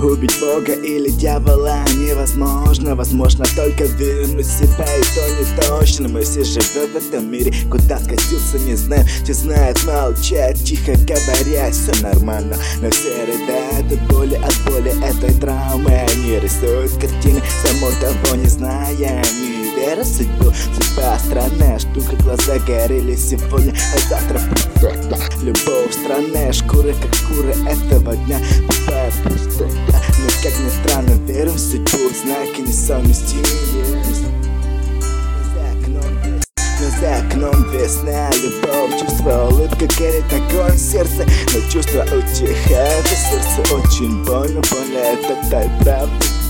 Убить Бога или дьявола невозможно. Возможно только вернуть себя, и то не точно. Мы все живем в этом мире, куда скатился не знаю. Все знают молчать, тихо говоря, все нормально. Но все рыдают от боли этой травмы. Они рисуют картины, самой того не зная. Не веря в судьбу, судьба странная штука. Глаза горели сегодня, а завтра пустота. Любовь странная шкура, как шкура этого дня. Бывает пустота, но как ни странно, верим в судьбу. Знаки несовместимые. Но за окном весна, любовь, чувство, улыбка, горит огонь в сердце. Но чувство утихает, и сердце очень больно, это та правда.